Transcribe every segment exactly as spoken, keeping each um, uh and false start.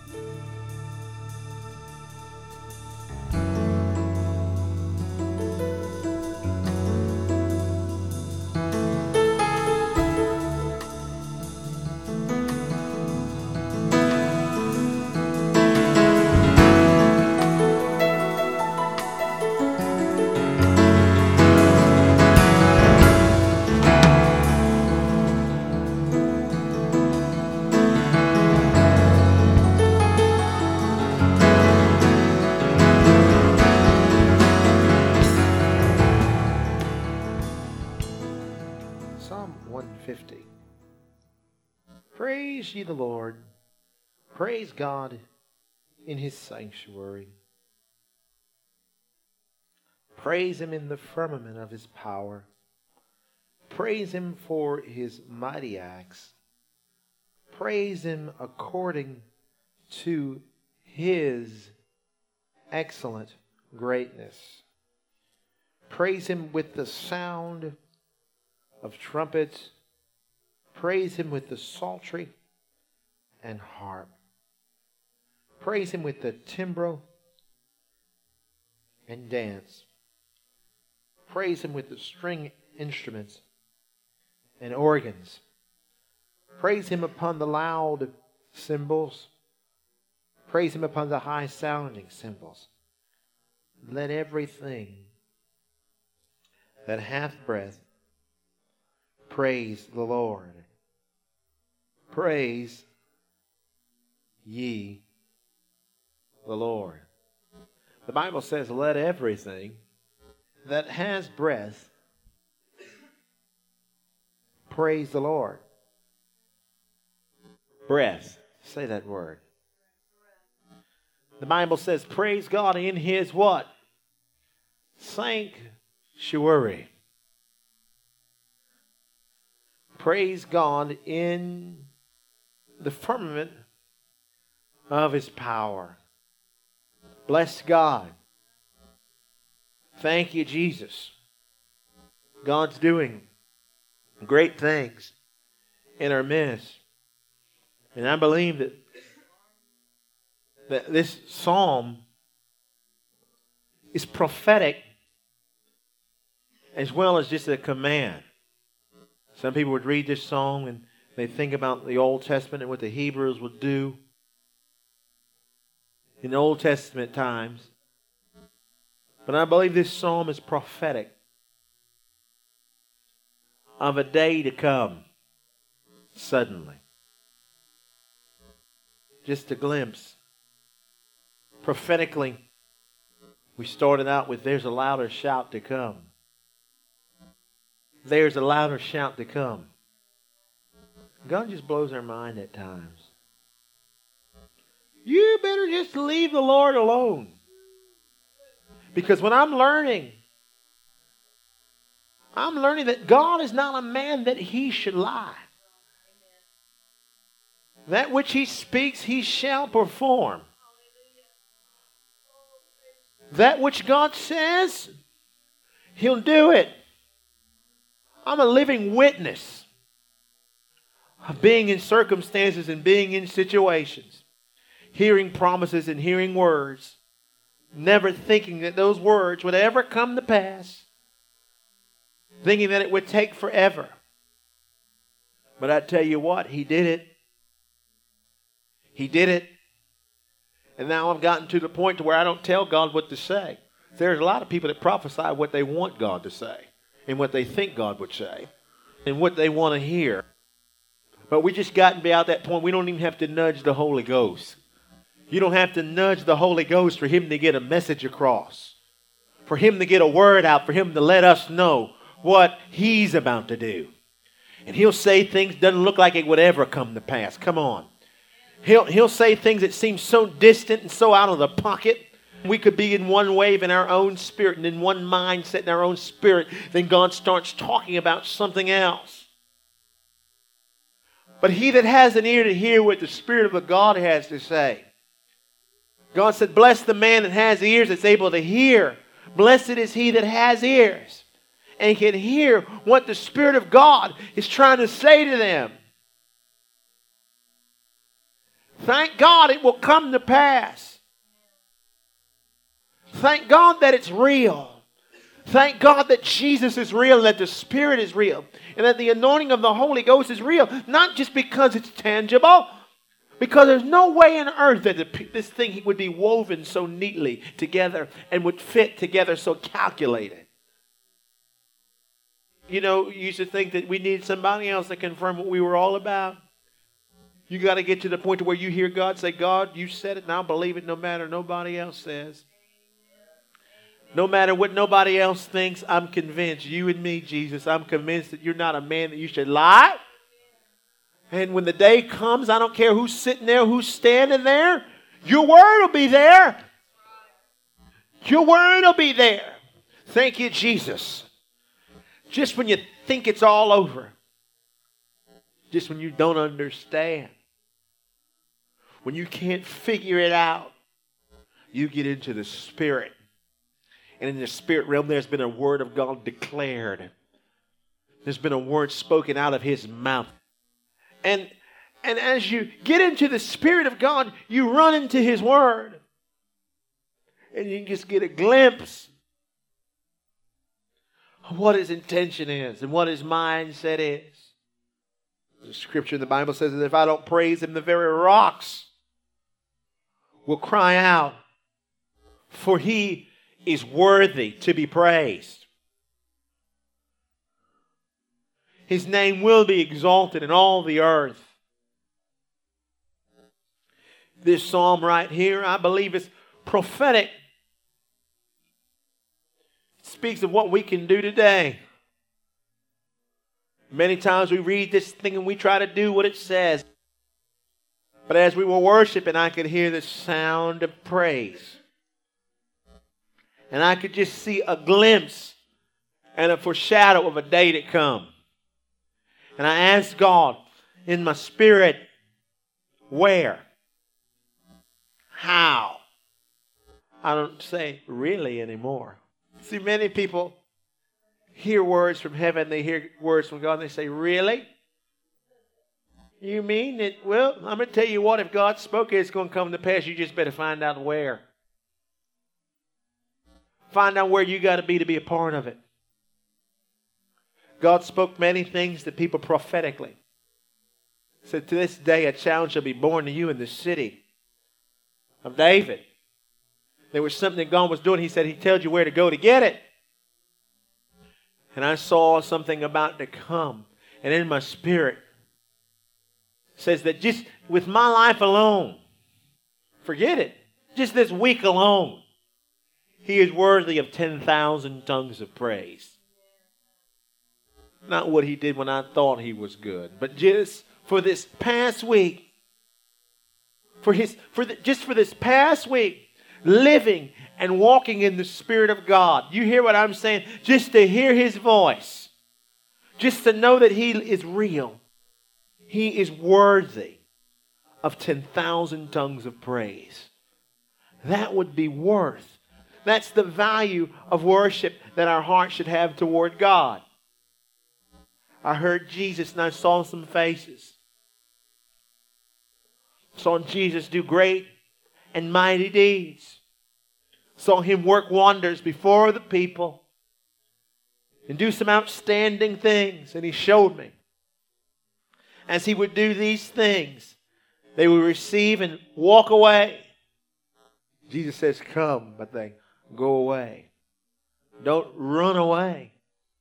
fifty. Praise ye the Lord. Praise God in his sanctuary. Praise him in the firmament of his power. Praise him for his mighty acts. Praise him according to his excellent greatness. Praise him with the sound of trumpets. Praise him with the psaltery and harp. Praise him with the timbrel and dance. Praise him with the string instruments and organs. Praise him upon the loud cymbals. Praise him upon the high sounding cymbals. Let everything that hath breath praise the Lord. Praise ye the Lord. The Bible says, let everything that has breath praise the Lord. Breath. Say that word. The Bible says, praise God in his what? Sanctuary. Praise God in the firmament of his power. Bless God. Thank you, Jesus. God's doing great things in our midst. And I believe that, that this psalm is prophetic as well as just a command. Some people would read this song and they think about the Old Testament and what the Hebrews would do in the Old Testament times. But I believe this psalm is prophetic of a day to come suddenly. Just a glimpse. Prophetically, we started out with there's a louder shout to come. There's a louder shout to come. God just blows our mind at times. You better just leave the Lord alone. Because when I'm learning, I'm learning that God is not a man that he should lie. That which he speaks, he shall perform. That which God says, he'll do it. I'm a living witness of being in circumstances and being in situations, hearing promises and hearing words, never thinking that those words would ever come to pass, thinking that it would take forever. But I tell you what, he did it. He did it. And now I've gotten to the point to where I don't tell God what to say. There's a lot of people that prophesy what they want God to say and what they think God would say and what they want to hear. But we just got to be out that point. We don't even have to nudge the Holy Ghost. You don't have to nudge the Holy Ghost for him to get a message across, for him to get a word out, for him to let us know what he's about to do. And he'll say things that doesn't look like it would ever come to pass. Come on. He'll, he'll say things that seem so distant and so out of the pocket. We could be in one wave in our own spirit and in one mindset in our own spirit. Then God starts talking about something else. But he that has an ear to hear what the Spirit of the God has to say. God said, bless the man that has ears that's able to hear. Blessed is he that has ears and can hear what the Spirit of God is trying to say to them. Thank God it will come to pass. Thank God that it's real. Thank God that Jesus is real and that the Spirit is real and that the anointing of the Holy Ghost is real. Not just because it's tangible, because there's no way on earth that this thing would be woven so neatly together and would fit together so calculated. You know, you used to think that we needed somebody else to confirm what we were all about. You got to get to the point to where you hear God say, God, you said it and I'll believe it no matter what nobody else says. No matter what nobody else thinks, I'm convinced. You and me, Jesus, I'm convinced that you're not a man that you should lie. And when the day comes, I don't care who's sitting there, who's standing there, your word will be there. Your word will be there. Thank you, Jesus. Just when you think it's all over. Just when you don't understand. When you can't figure it out, you get into the Spirit. And in the spirit realm, there's been a word of God declared. There's been a word spoken out of His mouth. And, and as you get into the Spirit of God, you run into His word. And you just get a glimpse of what His intention is and what His mindset is. The scripture in the Bible says that if I don't praise Him, the very rocks will cry out. For He is worthy to be praised. His name will be exalted in all the earth. This psalm right here, I believe, is prophetic. It speaks of what we can do today. Many times we read this thing and we try to do what it says. But as we were worshiping, I could hear the sound of praise. And I could just see a glimpse and a foreshadow of a day to come. And I asked God in my spirit, where? How? I don't say really anymore. See, many people hear words from heaven, they hear words from God, and they say, really? You mean it? Well, I'm going to tell you what, if God spoke it, it's going to come to pass. You just better find out where. Find out where you got to be to be a part of it. God spoke many things to people prophetically. He said, to this day a child shall be born to you in the city of David. There was something that God was doing. He said He told you where to go to get it. And I saw something about to come. And in my spirit, it says that just with my life alone, forget it, just this week alone, He is worthy of ten thousand tongues of praise. Not what He did when I thought He was good, but just for this past week, for his, for the, just for this past week, living and walking in the Spirit of God. You hear what I'm saying? Just to hear His voice, just to know that He is real. He is worthy of ten thousand tongues of praise. That would be worth. That's the value of worship that our heart should have toward God. I heard Jesus and I saw some faces. Saw Jesus do great and mighty deeds. Saw Him work wonders before the people and do some outstanding things. And He showed me. As He would do these things, they would receive and walk away. Jesus says, come, but they go away. Don't run away.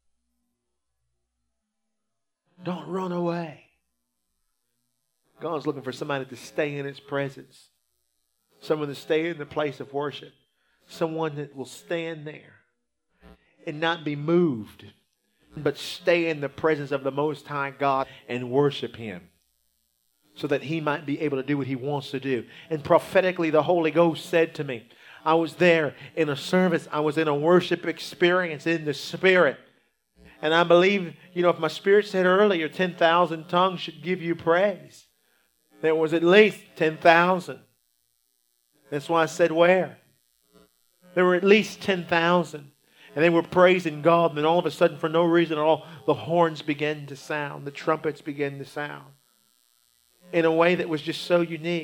Don't run away. God's looking for somebody to stay in His presence. Someone to stay in the place of worship. Someone that will stand there and not be moved, but stay in the presence of the Most High God and worship Him, so that He might be able to do what He wants to do. And prophetically, the Holy Ghost said to me, I was there in a service. I was in a worship experience in the Spirit. And I believe, you know, if my spirit said earlier, ten thousand tongues should give you praise. There was at least ten thousand. That's why I said where. There were at least ten thousand. And they were praising God. And then all of a sudden, for no reason at all, the horns began to sound. The trumpets began to sound. In a way that was just so unique.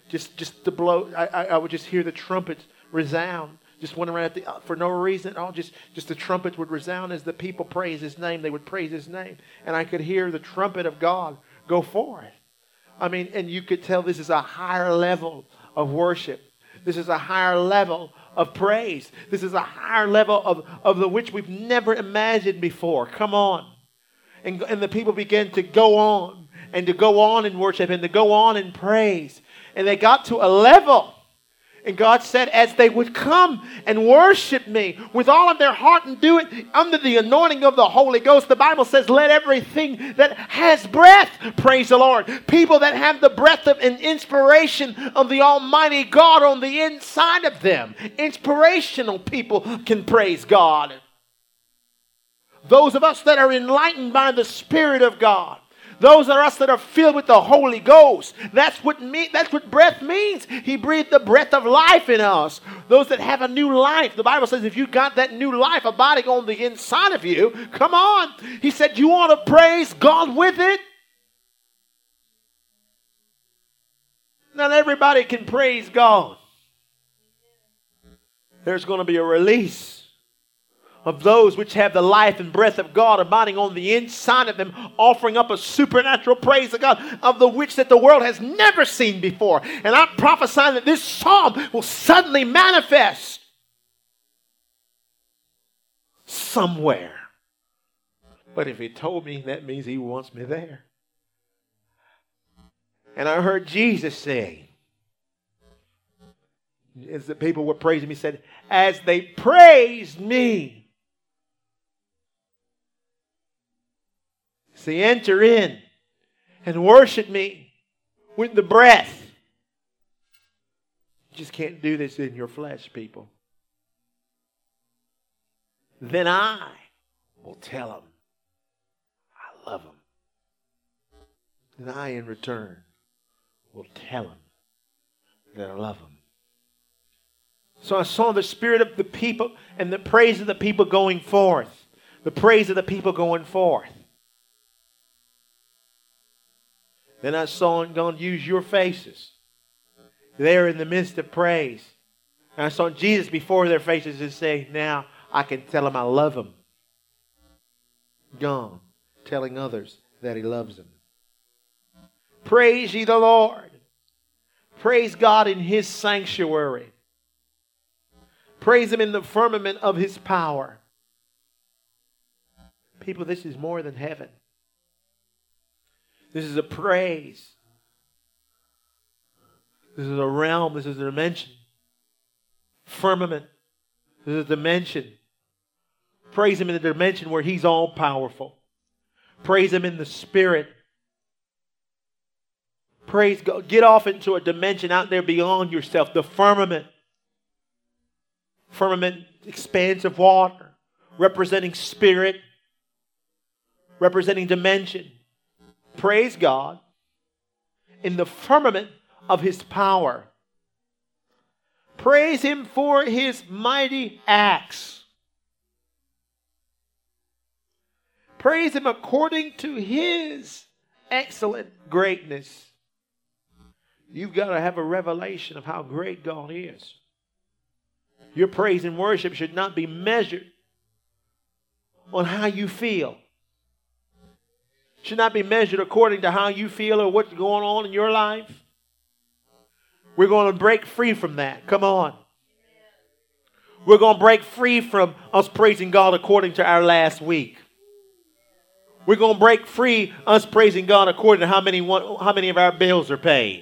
just just to blow. I, I, I would just hear the trumpets resound. Just went around at the, for no reason at all. Just, just the trumpets would resound as the people praise His name. They would praise His name. And I could hear the trumpet of God go forth. I mean, and you could tell this is a higher level of worship. This is a higher level of praise. This is a higher level of, of the which we've never imagined before. Come on. And, and the people began to go on and to go on in worship and to go on in praise. And they got to a level. And God said, as they would come and worship me with all of their heart and do it under the anointing of the Holy Ghost, the Bible says, let everything that has breath praise the Lord. People that have the breath of an inspiration of the Almighty God on the inside of them. Inspirational people can praise God. Those of us that are enlightened by the Spirit of God. Those are us that are filled with the Holy Ghost. That's what me, that's what breath means. He breathed the breath of life in us. Those that have a new life. The Bible says if you got that new life abiding on the inside of you, come on. He said you want to praise God with it. Not everybody can praise God. There's going to be a release of those which have the life and breath of God abiding on the inside of them, offering up a supernatural praise to God, of the which that the world has never seen before. And I'm prophesying that this psalm will suddenly manifest somewhere. But if He told me, that means He wants me there. And I heard Jesus say, as the people were praising me, He said, as they praised me, see, enter in and worship me with the breath. You just can't do this in your flesh, people. Then I will tell them I love them. Then I, in return, will tell them that I love them. So I saw the spirit of the people and the praise of the people going forth. The praise of the people going forth. Then I saw God use your faces there in the midst of praise. And I saw Jesus before their faces and say, now I can tell them I love them. God telling others that He loves them. Praise ye the Lord. Praise God in His sanctuary. Praise Him in the firmament of His power. People, this is more than heaven. This is a praise. This is a realm. This is a dimension. Firmament. This is a dimension. Praise Him in the dimension where He's all powerful. Praise Him in the Spirit. Praise God. Get off into a dimension out there beyond yourself. The firmament. Firmament, expanse of water. Representing spirit. Representing dimension. Praise God in the firmament of His power. Praise Him for His mighty acts. Praise Him according to His excellent greatness. You've got to have a revelation of how great God is. Your praise and worship should not be measured on how you feel. Should not be measured according to how you feel or what's going on in your life. We're going to break free from that. Come on. We're going to break free from us praising God according to our last week. We're going to break free us praising God according to how many, how many of our bills are paid.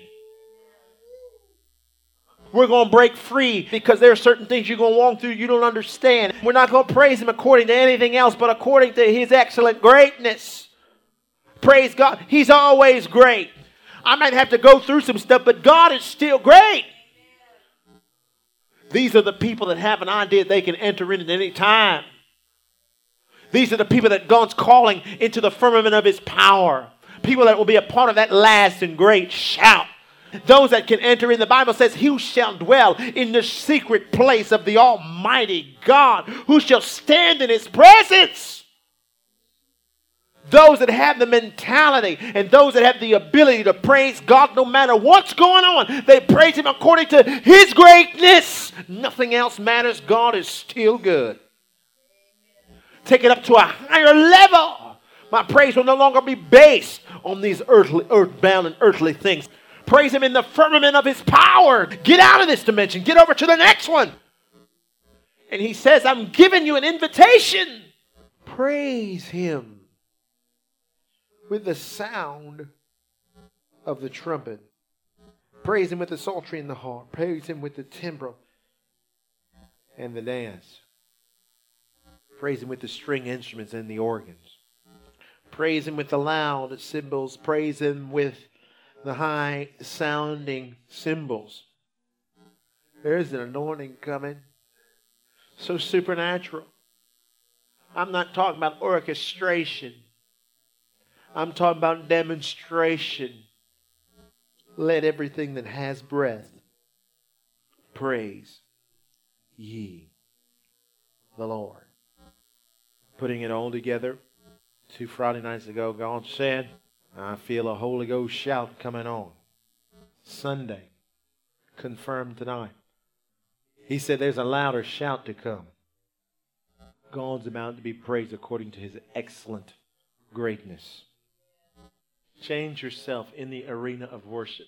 We're going to break free because there are certain things you're going to walk through you don't understand. We're not going to praise Him according to anything else but according to His excellent greatness. Praise God. He's always great. I might have to go through some stuff, but God is still great. These are the people that have an idea they can enter in at any time. These are the people that God's calling into the firmament of His power. People that will be a part of that last and great shout. Those that can enter in. The Bible says, who shall dwell in the secret place of the Almighty God? Who shall stand in His presence? Those that have the mentality and those that have the ability to praise God no matter what's going on. They praise Him according to His greatness. Nothing else matters. God is still good. Take it up to a higher level. My praise will no longer be based on these earthly, earthbound and earthly things. Praise Him in the firmament of His power. Get out of this dimension. Get over to the next one. And He says, I'm giving you an invitation. Praise Him with the sound of the trumpet. Praise Him with the psaltery and the harp. Praise Him with the timbrel and the dance. Praise Him with the string instruments and the organs. Praise Him with the loud cymbals. Praise Him with the high sounding cymbals. There's an anointing coming. So supernatural. I'm not talking about orchestration. I'm talking about demonstration. Let everything that has breath praise ye the Lord. Putting it all together, two Friday nights ago, God said, I feel a Holy Ghost shout coming on. Sunday, confirmed tonight. He said there's a louder shout to come. God's about to be praised according to His excellent greatness. Change yourself in the arena of worship.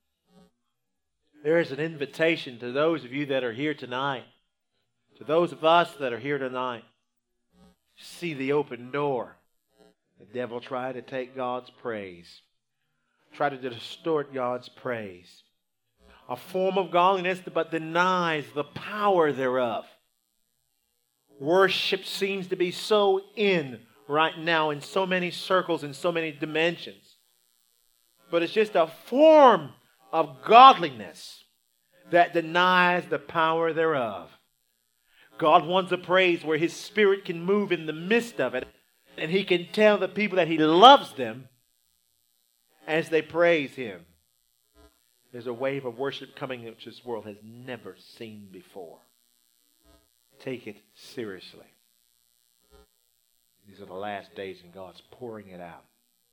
There is an invitation to those of you that are here tonight, to those of us that are here tonight. See the open door. The devil tried to take God's praise, try to distort God's praise. A form of godliness but denies the power thereof. Worship seems to be so in right now in so many circles, in so many dimensions. But it's just a form of godliness that denies the power thereof. God wants a praise where His Spirit can move in the midst of it, and He can tell the people that He loves them as they praise Him. There's a wave of worship coming which this world has never seen before. Take it seriously. These are the last days and God's pouring it out.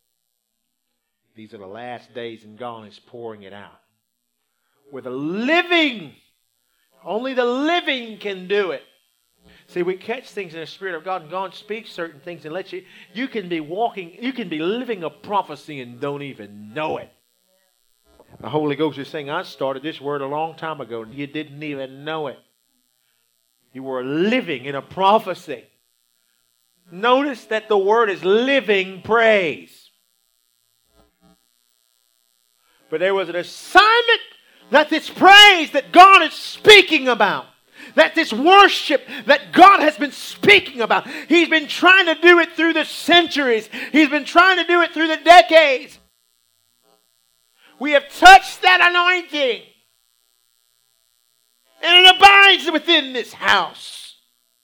These are the last days and God is pouring it out. Where the living, only the living can do it. See, we catch things in the Spirit of God and God speaks certain things and lets you, you can be walking, you can be living a prophecy and don't even know it. The Holy Ghost is saying, I started this word a long time ago and you didn't even know it. You were living in a prophecy. Notice that the word is living praise. But there was an assignment that this praise that God is speaking about, that this worship that God has been speaking about, He's been trying to do it through the centuries. He's been trying to do it through the decades. We have touched that anointing. And it abides within this house.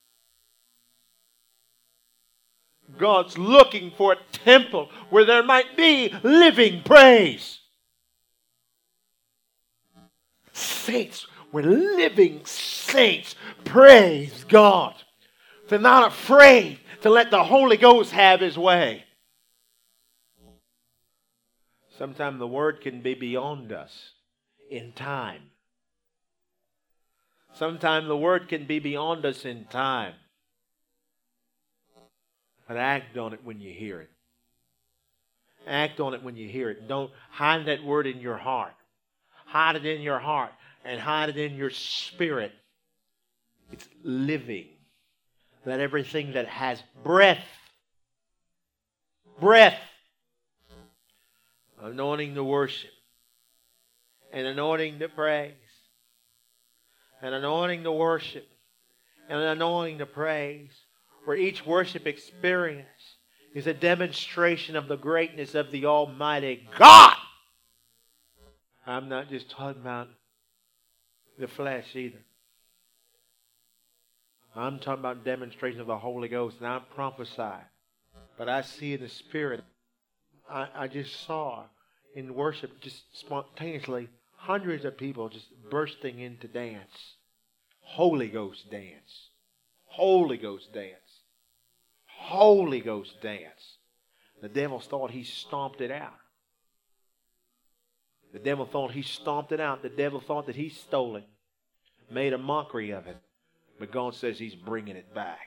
God's looking for a temple where there might be living praise. Saints, where living saints praise God. They're not afraid to let the Holy Ghost have His way. Sometimes the word can be beyond us in time. Sometimes the word can be beyond us in time. But act on it when you hear it. Act on it when you hear it. Don't hide that word in your heart. Hide it in your heart and hide it in your spirit. It's living. Let everything that has breath, breath, anointing to worship, and anointing to praise, and anointing to worship, and an anointing to praise, where each worship experience is a demonstration of the greatness of the Almighty God. I'm not just talking about the flesh either. I'm talking about demonstration of the Holy Ghost, and I prophesy. But I see in the Spirit, I, I just saw in worship, just spontaneously, hundreds of people just bursting into dance. Holy Ghost dance. Holy Ghost dance. Holy Ghost dance. The devil thought he stomped it out. The devil thought he stomped it out. The devil thought that he stole it, made a mockery of it. But God says he's bringing it back.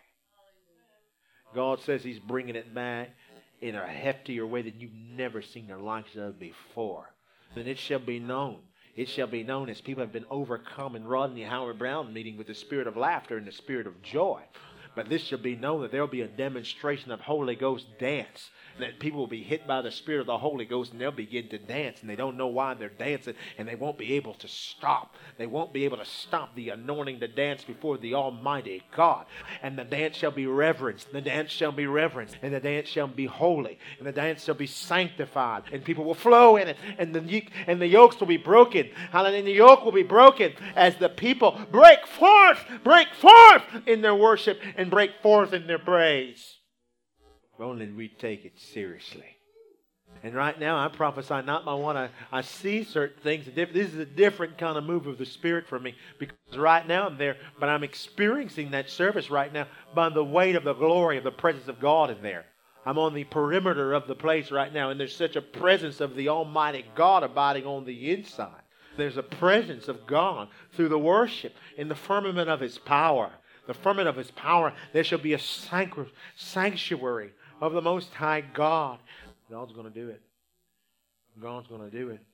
God says he's bringing it back in a heftier way that you've never seen the likes of before. And it shall be known. It shall be known as people have been overcome in Rodney Howard Brown meeting with the spirit of laughter and the spirit of joy. But this shall be known that there will be a demonstration of Holy Ghost dance. That people will be hit by the Spirit of the Holy Ghost and they'll begin to dance. And they don't know why they're dancing. And they won't be able to stop. They won't be able to stop the anointing to dance before the Almighty God. And the dance shall be reverenced. The dance shall be reverenced. And the dance shall be holy. And the dance shall be sanctified. And people will flow in it. And the, and the yokes will be broken. Hallelujah. And the yoke will be broken as the people break forth, break forth in their worship and break forth in their praise. If only we take it seriously. And right now, I prophesy not by what I, I see certain things. This is a different kind of move of the Spirit for me. Because right now I'm there, but I'm experiencing that service right now by the weight of the glory of the presence of God in there. I'm on the perimeter of the place right now, and there's such a presence of the Almighty God abiding on the inside. There's a presence of God through the worship in the firmament of His power. The firmament of His power, there shall be a sanctuary of the Most High God. God's going to do it. God's going to do it.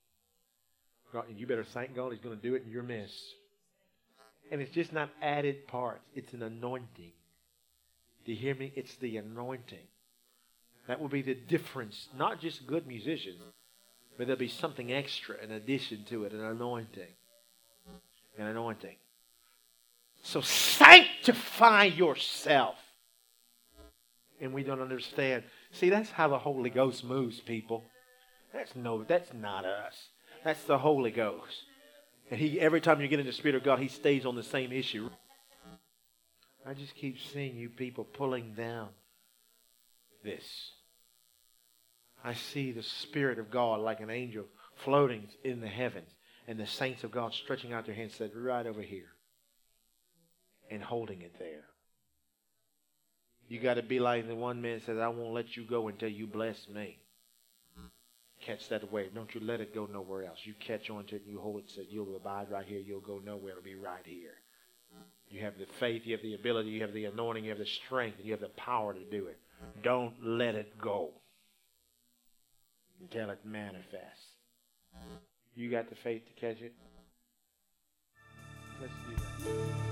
God, you better thank God He's going to do it in your midst. And it's just not added parts. It's an anointing. Do you hear me? It's the anointing. That will be the difference. Not just good musicians, but there'll be something extra in addition to it. An anointing. An anointing. So sanctify yourself. And we don't understand. See, that's how the Holy Ghost moves, people. That's no, that's not us. That's the Holy Ghost. And He, every time you get in the Spirit of God, He stays on the same issue. I just keep seeing you people pulling down this. I see the Spirit of God like an angel floating in the heavens. And the saints of God stretching out their hands said, right over here. And holding it there. You got to be like the one man says, I won't let you go until you bless me. Catch that wave. Don't you let it go nowhere else. You catch on to it and you hold it. Said you'll abide right here. You'll go nowhere. It'll be right here. You have the faith. You have the ability. You have the anointing. You have the strength. And you have the power to do it. Don't let it go until it manifests. You got the faith to catch it? Let's do that.